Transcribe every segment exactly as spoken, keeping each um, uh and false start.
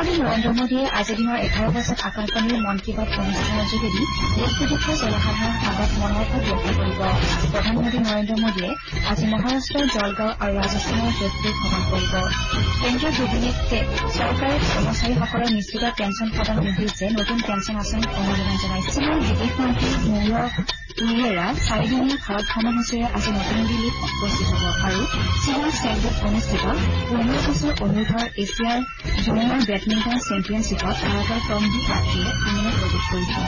প্ৰধানমন্ত্ৰী নৰেন্দ্ৰ মোদীয়ে আজি দিনৰ এঘাৰ বজাত আকাশবাণীৰ মন কী বাত অনুষ্ঠানৰ যোগেদি দেশ বিদেশৰ জনসাধাৰণৰ আগত মনৰ ভাৱ ব্যক্ত কৰিব। প্ৰধানমন্ত্ৰী নৰেন্দ্ৰ মোদীয়ে আজি মহাৰাষ্ট্ৰৰ জলগাঁও আৰু ৰাজস্থানৰ যোধপুৰ ভ্ৰমণ কৰিব। কেন্দ্ৰীয় কেবিনেটে চৰকাৰী কৰ্মচাৰীসকলৰ নিশ্চিত পেঞ্চন প্ৰদানৰ উদ্দেশ্যে নতুন পেঞ্চন আঁচনিত অনুমোদন জনাইছে। চীনৰ বিদেশ মন্ত্ৰী মৌৰ উয়েৰা চাৰিদিনীয়া ভাৰত ভ্ৰমণসূচীৰে আজি নতুন দিল্লীত উপস্থিত হ'ব আৰু চীনৰ চেংডুত অনুষ্ঠিত পোন্ধৰ বছৰ অনুৰ্ধৰ এছিয়াৰ জুনিয়ৰ বেডমিণ্টন চেম্পিয়নশ্বিপত ভাৰতৰ প্ৰণদীপ বাত্ৰীয়ে ফাইনেলত প্ৰৱেশ কৰিছে।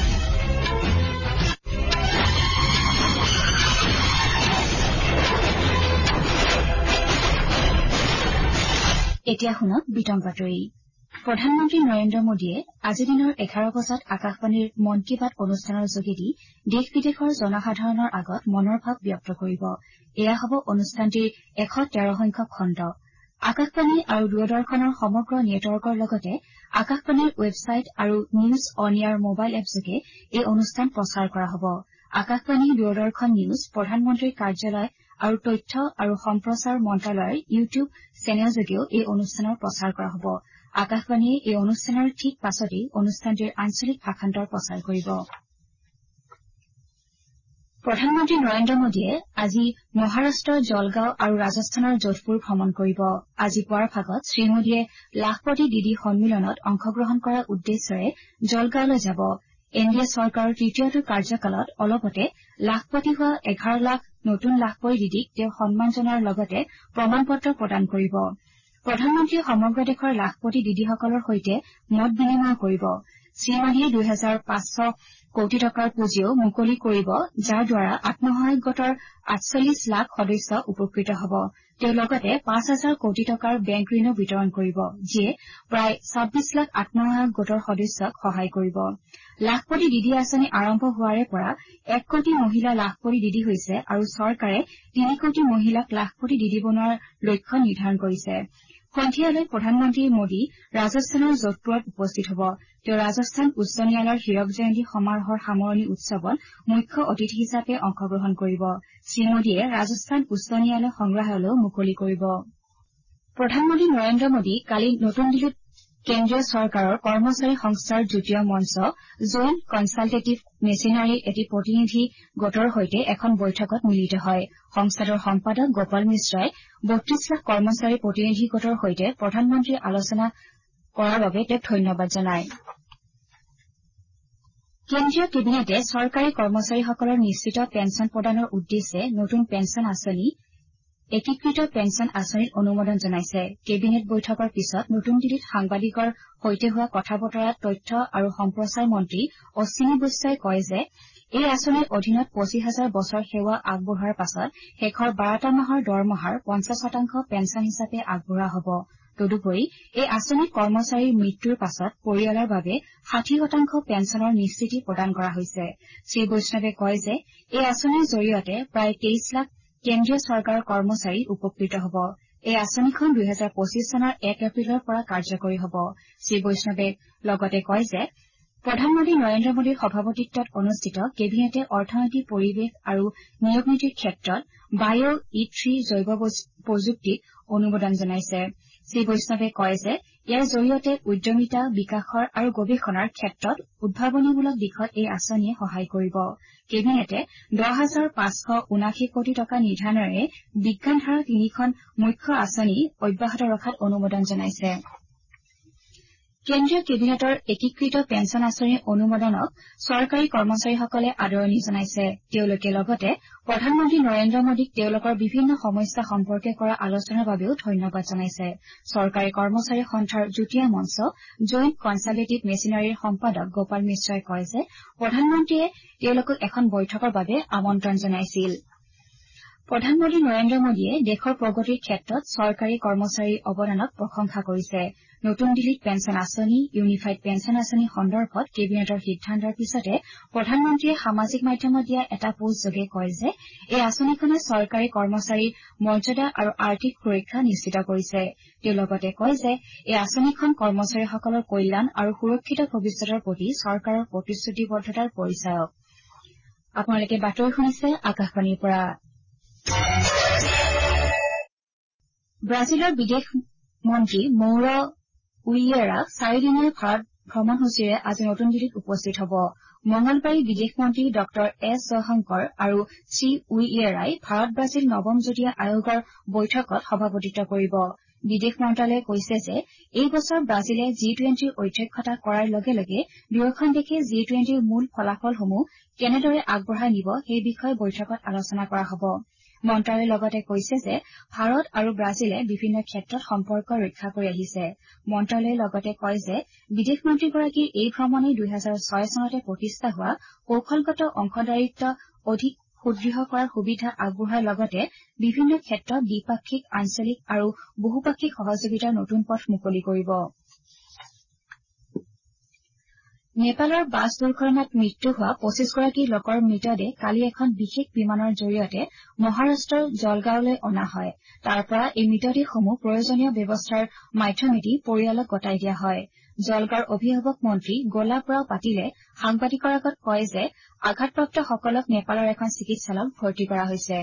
এতিয়া শুনক বিতং বাতৰি। প্ৰধানমন্ত্ৰী নৰেন্দ্ৰ মোদীয়ে আজি দিনৰ এঘাৰ বজাত আকাশবাণীৰ মন কী বাত অনুষ্ঠানৰ যোগেদি দেশ বিদেশৰ জনসাধাৰণৰ আগত মনৰ ভাৱ ব্যক্ত কৰিব। এয়া হ'ব অনুষ্ঠানটিৰ এশ তেৰ সংখ্যক খণ্ড। আকাশবাণী আৰু দূৰদৰ্শনৰ সমগ্ৰ নেটৱৰ্কৰ লগতে আকাশবাণীৰ ৱেবছাইট আৰু নিউজ অন এয়াৰ মোবাইল এপযোগে এই অনুষ্ঠান প্ৰচাৰ কৰা হ'ব। আকাশবাণী দূৰদৰ্শন নিউজ প্ৰধানমন্ত্ৰীৰ কাৰ্যালয় আৰু তথ্য আৰু সম্প্ৰচাৰ মন্ত্ৰালয়ৰ ইউটিউব চেনেলযোগেও এই অনুষ্ঠানৰ প্ৰচাৰ কৰা হ'ব। আকাশবাণীয়ে এই অনুষ্ঠানৰ ঠিক পাছতেই অনুষ্ঠানটিৰ আঞ্চলিক ভাষান্তৰ প্ৰচাৰ কৰিব। প্ৰধানমন্ত্ৰী নৰেন্দ্ৰ মোদীয়ে আজি মহাৰাষ্ট্ৰৰ জলগাঁও আৰু ৰাজস্থানৰ যোধপুৰ ভ্ৰমণ কৰিব। আজি পুৱাৰ ভাগত শ্ৰীমোদীয়ে লাখপতি দিদি সন্মিলনত অংশগ্ৰহণ কৰাৰ উদ্দেশ্যেৰে জলগাঁৱলৈ যাব। এন ডি এ চৰকাৰৰ তৃতীয়টো কাৰ্যকালত অলপতে লাখপতি হোৱা এঘাৰ লাখ নতুন লাখপতি দিদিক তেওঁ সন্মান জনোৱাৰ লগতে প্ৰমাণ পত্ৰ প্ৰদান কৰিব। প্ৰধানমন্ত্ৰীয়ে সমগ্ৰ দেশৰ লাখপতি দিদিসকলৰ সৈতে মত বিনিময় কৰিব। শ্ৰীমোদীয়ে দুহেজাৰ পাঁচশ কোটি টকাৰ পুঁজিও মুকলি কৰিব, যাৰ দ্বাৰা আত্মসহায়ক গোটৰ আঠচল্লিশ লাখ সদস্য উপকৃত হ'ব। তেওঁ লগতে পাঁচ হাজাৰ কোটি টকাৰ বেংক ঋণো বিতৰণ কৰিব, যিয়ে প্ৰায় ছাব্বিশ লাখ আত্মসহায়ক গোটৰ সদস্যক সহায় কৰিব। লাখপতি দিদি আঁচনি আৰম্ভ হোৱাৰে পৰা এক কোটি মহিলা লাখপতি দিদি হৈছে আৰু চৰকাৰে তিনি কোটি মহিলাক লাখপতি দিদি বনোৱাৰ লক্ষ্য নিৰ্ধাৰণ কৰিছে। সন্ধিয়ালৈ প্ৰধানমন্ত্ৰী মোদী ৰাজস্থানৰ যোধপুৰত উপস্থিত হ'ব। তেওঁ ৰাজস্থান উচ্চ ন্যায়ালয়ৰ হীৰক জয়ন্তী সমাৰোহৰ সামৰণি উৎসৱত মুখ্য অতিথি হিচাপে অংশগ্ৰহণ কৰিব। শ্ৰীমোদীয়ে ৰাজস্থান উচ্চ ন্যায়ালয় সংগ্ৰহালয়ও মুকলি কৰিব। প্ৰধানমন্ত্ৰী নৰেন্দ্ৰ মোদী কালি নতুন দিল্লীত কেন্দ্ৰীয় চৰকাৰৰ কৰ্মচাৰী সংস্থাৰ যুটীয়া মঞ্চ জইণ্ট কনচালটেটিভ মেচিনাৰীৰ এটি প্ৰতিনিধি গোটৰ সৈতে এখন বৈঠকত মিলিত হয়। সংস্থাটোৰ সম্পাদক গোপাল মিশ্ৰাই বত্ৰিশ লাখ কৰ্মচাৰী প্ৰতিনিধি গোটৰ সৈতে প্ৰধানমন্ত্ৰীয়ে আলোচনা কৰাৰ বাবে তেওঁক ধন্যবাদ জনায়। কেন্দ্ৰীয় কেবিনেটে চৰকাৰী কৰ্মচাৰীসকলৰ নিশ্চিত পেঞ্চন প্ৰদানৰ উদ্দেশ্যে নতুন পেঞ্চন আঁচনি একীকৃত পেঞ্চন আঁচনিত অনুমোদন জনাইছে। কেবিনেট বৈঠকৰ পিছত নতুন দিল্লীত সাংবাদিকৰ সৈতে হোৱা কথা বতৰাত তথ্য আৰু সম্প্ৰচাৰ মন্ত্ৰী অশ্বিনী বৈশ্যই কয় যে এই আঁচনিৰ অধীনত পঁচিশ হাজাৰ বছৰ সেৱা আগবঢ়োৱাৰ পাছত শেষৰ বাৰটা মাহৰ দৰমহাৰ পঞ্চাশ শতাংশ পেঞ্চন হিচাপে আগবঢ়োৱা হ'ব। তদুপৰি এই আঁচনিত কৰ্মচাৰীৰ মৃত্যুৰ পাছত পৰিয়ালৰ বাবে ষাঠি শতাংশ পেঞ্চনৰ নিশ্চিতি প্ৰদান কৰা হৈছে। শ্ৰীবৈষ্ণৱে কয় যে এই আঁচনিৰ জৰিয়তে প্ৰায় তেইশ লাখ কেন্দ্ৰীয় চৰকাৰৰ কৰ্মচাৰী উপকৃত হ'ব। এই আঁচনিখন দুহেজাৰ পঁচিশ চনৰ এক এপ্ৰিলৰ পৰা কাৰ্যকৰী হ'ব। শ্ৰীবৈষ্ণৱে লগতে কয় যে প্ৰধানমন্ত্ৰী নৰেন্দ্ৰ মোদীৰ সভাপতিত্বত অনুষ্ঠিত কেবিনেটে অৰ্থনৈতিক পৰিৱেশ আৰু নিয়োগ নীতিৰ ক্ষেত্ৰত বায়' ই থ্ৰী জৈৱ প্ৰযুক্তিক অনুমোদন জনাইছে। শ্ৰীবৈষ্ণৱে কয় যে ইয়াৰ জৰিয়তে উদ্যমিতা বিকাশৰ আৰু গৱেষণাৰ ক্ষেত্ৰত উদ্ভাৱনীমূলক দিশত এই আঁচনিয়ে সহায় কৰিব। কেবিনেটে দহ হাজাৰ পাঁচশ ঊনাশী কোটি টকা নিৰ্ধাৰণেৰে বিজ্ঞান ধাৰা তিনিখন মুখ্য আঁচনি অব্যাহত ৰখাত অনুমোদন জনাইছে। কেন্দ্ৰীয় কেবিনেটৰ একীকৃত পেঞ্চন আঁচনিৰ অনুমোদনক চৰকাৰী কৰ্মচাৰীসকলে আদৰণি জনাইছে। তেওঁলোকে লগতে প্ৰধানমন্ত্ৰী নৰেন্দ্ৰ মোদীক তেওঁলোকৰ বিভিন্ন সমস্যা সম্পৰ্কে কৰা আলোচনাৰ বাবেও ধন্যবাদ জনাইছে। চৰকাৰী কৰ্মচাৰী সন্থাৰ যুটীয়া মঞ্চ জইণ্ট কনচালটেটিভ মেচিনাৰীৰ সম্পাদক গোপাল মিশ্ৰাই কয় যে প্ৰধানমন্ত্ৰীয়ে তেওঁলোকক এখন বৈঠকৰ বাবে আমন্ত্ৰণ জনাইছিল। প্ৰধানমন্ত্ৰী নৰেন্দ্ৰ মোদীয়ে দেশৰ প্ৰগতিৰ ক্ষেত্ৰত চৰকাৰী কৰ্মচাৰীৰ অৱদানক প্ৰশংসা কৰিছে। নতুন দিল্লীত পেঞ্চন আঁচনি ইউনিফাইড পেঞ্চন আঁচনি সন্দৰ্ভত কেবিনেটৰ সিদ্ধান্তৰ পিছতে প্ৰধানমন্ত্ৰীয়ে সামাজিক মাধ্যমত দিয়া এটা পোষ্টযোগে কয় যে এই আঁচনিখনে চৰকাৰী কৰ্মচাৰীৰ মৰ্যাদা আৰু আৰ্থিক সুৰক্ষা নিশ্চিত কৰিছে। তেওঁ লগতে কয় যে এই আঁচনিখন কৰ্মচাৰীসকলৰ কল্যাণ আৰু সুৰক্ষিত ভৱিষ্যতৰ প্ৰতি চৰকাৰৰ প্ৰতিশ্ৰুতিবদ্ধতাৰ পৰিচায়ক। আপোনালোকে বাতৰি শুনিছে আকাশবাণীৰ পৰা। ব্ৰাজিলৰ বিদেশ মন্ত্ৰী মৌৰ উইয়েৰা চাৰিদিনীয়া ভাৰত ভ্ৰমণসূচীৰে আজি নতুন দিল্লীত উপস্থিত হ'ব। মঙলবাৰে বিদেশ মন্ত্ৰী ডঃ এছ জয়শংকৰ আৰু শ্ৰী উইয়েৰাই ভাৰত ব্ৰাজিল নৱম যুটীয়া আয়োগৰ বৈঠকত সভাপতিত্ব কৰিব। বিদেশ মন্ত্ৰালয়ে কৈছে যে এই বছৰ ব্ৰাজিলে জি টুৱেণ্টিৰ অধ্যক্ষতা কৰাৰ লগে লগে দুয়োখন দেশে জি টুৱেণ্টিৰ মূল ফলাফলসমূহ কেনেদৰে আগবঢ়াই নিব সেই বিষয়ে বৈঠকত আলোচনা কৰা হ'ব। মন্ত্ৰালয়ে লগতে কৈছে যে ভাৰত আৰু ব্ৰাজিলে বিভিন্ন ক্ষেত্ৰত সম্পৰ্ক ৰক্ষা কৰি আহিছে। মন্ত্ৰালয়ে লগতে কয় যে বিদেশ মন্ত্ৰীগৰাকীৰ এই ভ্ৰমণে দুহেজাৰ ছয় চনতে প্ৰতিষ্ঠা হোৱা কৌশলগত অংশদাৰিত্ব অধিক সুদৃঢ় কৰাৰ সুবিধা আগবঢ়োৱাৰ লগতে বিভিন্ন ক্ষেত্ৰত দ্বিপাক্ষিক আঞ্চলিক আৰু বহুপাক্ষিক সহযোগিতাৰ নতুন পথ মুকলি কৰিব। নেপালৰ বাছ দুৰ্ঘটনাত মৃত্যু হোৱা পঁচিছগৰাকী লোকৰ মৃতদেহ কালি এখন বিশেষ বিমানৰ জৰিয়তে মহাৰাষ্ট্ৰৰ জলগাঁৱলৈ অনা হয়। তাৰ পৰা এই মৃতদেহসমূহ প্ৰয়োজনীয় ব্যৱস্থাৰ মাধ্যমেদি পৰিয়ালক গতাই দিয়া হয়। জলগাঁৱৰ অভিভাৱক মন্ত্ৰী গোলাপ ৰাও পাটিলে সাংবাদিকৰ আগত কয় যে আঘাতপ্ৰাপ্তসকলক নেপালৰ এখন চিকিৎসালয়ত ভৰ্তি কৰা হৈছে।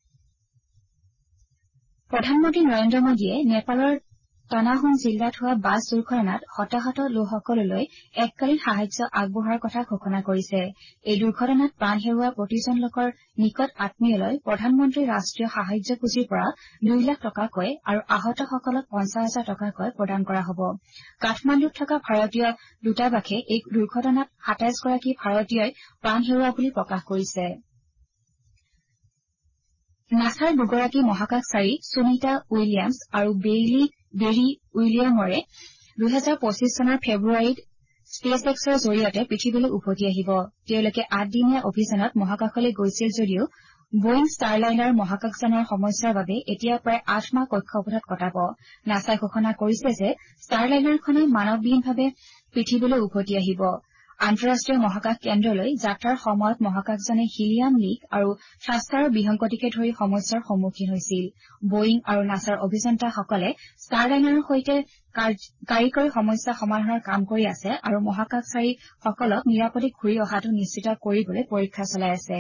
প্ৰধানমন্ত্ৰী নৰেন্দ্ৰ মোদীয়ে নেপালৰ তানাহুন জিলাত হোৱা বাছ দুৰ্ঘটনাত হতাহত লোকসকললৈ এককালীন সাহায্য আগবঢ়োৱাৰ কথা ঘোষণা কৰিছে। এই দুৰ্ঘটনাত প্ৰাণ হেৰুওৱা প্ৰতিজন লোকৰ নিকট আত্মীয়লৈ প্ৰধানমন্ত্ৰীৰ ৰাষ্ট্ৰীয় সাহায্য পুঁজিৰ পৰা দুই লাখ টকাকৈ আৰু আহতসকলক পঞ্চাছ হাজাৰ টকাকৈ প্ৰদান কৰা হ'ব। কাঠমাণ্ডুত থকা ভাৰতীয় দূতাবাসে এই দুৰ্ঘটনাত সাতাইশগৰাকী ভাৰতীয়ই প্ৰাণ হেৰুওৱা বুলি প্ৰকাশ কৰিছে। নাছাৰ দুগৰাকী মহাকাশচাৰী সুনীতা উইলিয়ামছ আৰু বেইলী বেৰী উইলিয়ামৰে দুহেজাৰ পঁচিছ চনৰ ফেব্ৰুৱাৰীত স্পেচ এক্সৰ জৰিয়তে পৃথিৱীলৈ উভতি আহিব। তেওঁলোকে আঠদিনীয়া অভিযানত মহাকাশলৈ গৈছিল যদিও বয়িং ষ্টাৰলাইনাৰ মহাকাশযানৰ সমস্যাৰ বাবে এতিয়া প্ৰায় আঠ মাহ কক্ষপথত কটাব। নাছাই ঘোষণা কৰিছে যে ষ্টাৰলাইনাৰখনে মানৱবিহীনভাৱে পৃথিৱীলৈ উভতি আহিব। আন্তঃৰাষ্ট্ৰীয় মহাকাশ কেন্দ্ৰলৈ যাত্ৰাৰ সময়ত মহাকাশযানে হিলিয়াম লিক আৰু থ্ৰাষ্টাৰৰ বিসংগতিকে ধৰি সমস্যাৰ সন্মুখীন হৈছিল। বয়িং আৰু নাছাৰ অভিযন্তাসকলে ষ্টাৰলাইনাৰৰ সৈতে কাৰিকৰী সমস্যা সমাধানৰ কাম কৰি আছে আৰু মহাকাশচাৰীসকলক নিৰাপদে ঘূৰি অহাটো নিশ্চিত কৰিবলৈ পৰীক্ষা চলাই আছে।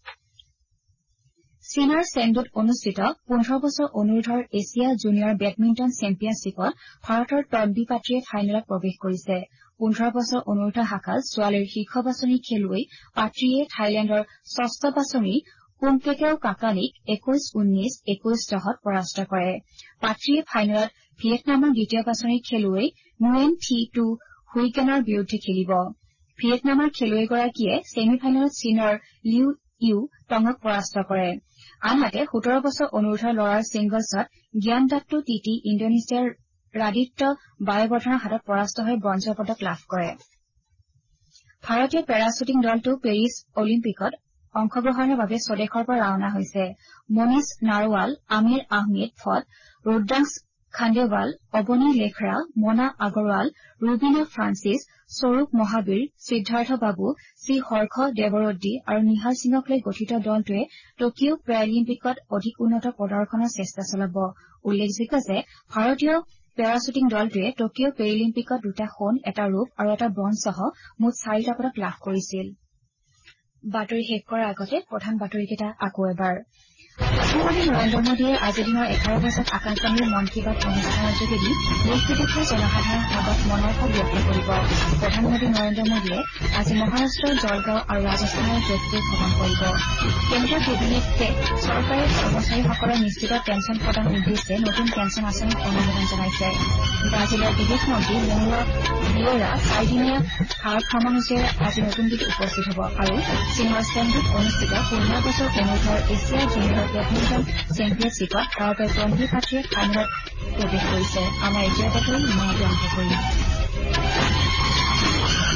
চীনৰ চেংডুত অনুষ্ঠিত পোন্ধৰ বছৰ অনুৰ্ধৰ এছিয়া জুনিয়ৰ বেডমিণ্টন চেম্পিয়নশ্বিপত ভাৰতৰ তন্বী পাত্ৰীয়ে ফাইনেলত প্ৰৱেশ কৰিছে। পোন্ধৰ বছৰ অনুৰ্ধ শাখাত ছোৱালীৰ শীৰ্ষ বাছনিৰ খেলুৱৈ পাত্ৰীয়ে থাইলেণ্ডৰ ষষ্ঠ বাছনিৰ কুংকেকেও কাকানিক একৈশ ঊনৈশ একৈশ দহত পৰাস্ত কৰে। পাত্ৰীয়ে ফাইনেলত ভিয়েটনামৰ দ্বিতীয় বাছনিৰ খেলুৱৈ নুৱেন থি টু হুইকেনৰ বিৰুদ্ধে খেলিব। ভিয়েটনামৰ খেলুৱৈগৰাকীয়ে ছেমি ফাইনেলত চীনৰ লিউ ইউ টঙক পৰাস্ত কৰে। আনহাতে সোতৰ বছৰ অনুৰ্ধ ল'ৰাৰ ছিংগলছত জ্ঞানদাট্টু টিটি ইণ্ডোনেছিয়াৰ ৰাদিত্য বায়বৰ্ধনৰ হাতত পৰাস্ত হৈ ব্ৰঞ্জৰ পদক লাভ কৰে। ভাৰতীয় পেৰা শ্বুটিং দলটো পেৰিছ অলিম্পিকত অংশগ্ৰহণৰ বাবে স্বদেশৰ পৰা ৰাওনা হৈছে। মনীষ নাৰৱাল, আমিৰ আহমেদ ভট, ৰুদ্ৰাংশ খাণ্ডেৱাল, অৱনী লেখৰা, মনা আগৰৱাল, ৰুবিনা ফ্ৰান্সিছ, স্বৰূপ মহাবীৰ, সিদ্ধাৰ্থ বাবু, শ্ৰী হৰ্ষ দেৱৰদ্দি আৰু নিহাৰ সিঙক লৈ গঠিত দলটোৱে টকিঅ' পেৰালিম্পিকত অধিক উন্নত প্ৰদৰ্শনৰ চেষ্টা চলাব। উল্লেখযোগ্য যে ভাৰতীয় পেৰা শ্বুটিং দলটোৱে টকিঅ' পেৰালিম্পিকত দুটা সোণ, এটা ৰূপ আৰু এটা ব্ৰঞ্জসহ মুঠ চাৰিটা পদক লাভ কৰিছিল। বাতৰি শেষ কৰাৰ আগতে প্ৰধান বাতৰিকেইটা আকৌ এবাৰ। প্ৰধানমন্ত্ৰী নৰেন্দ্ৰ মোদীয়ে আজি দিনৰ এঘাৰ বজাত আকাশবাণীৰ মন কী বাত অনুষ্ঠানৰ যোগেদি দেশ বিদেশৰ জনসাধাৰণৰ আগত মনৰ ভাৱ ব্যক্ত কৰিব। প্ৰধানমন্ত্ৰী নৰেন্দ্ৰ মোদীয়ে আজি মহাৰাষ্ট্ৰৰ জলগাঁও আৰু ৰাজস্থানৰ যোধপুৰ ভ্ৰমণ কৰিব। কেন্দ্ৰীয় কেবিনেটে চৰকাৰী কৰ্মচাৰীসকলৰ নিশ্চিত পেঞ্চন প্ৰদানৰ উদ্দেশ্যে নতুন পেঞ্চন আঁচনিত অনুমোদন জনাইছে। ব্ৰাজিলৰ বিদেশ মন্ত্ৰী মেনুৱেল ভিয়েৰা চাৰিদিনীয়া ভাৰত ভ্ৰমণসূচীৰে আজি নতুন দিল্লীত উপস্থিত হ'ব আৰু চীনৰ চেংডুত অনুষ্ঠিত পোন্ধৰ বছৰ অনুৰ্ধৰ এছিয়া জুনিয়ৰ বেডমিণ্টন চেম্পিয়নশ্বিপত ভাৰতৰ তন্বী পাত্ৰীয়ে ফাইনেলত প্ৰৱেশ কৰিছে। আমাৰ এতিয়া বাতৰি ইমানতে অন্ত পৰিল।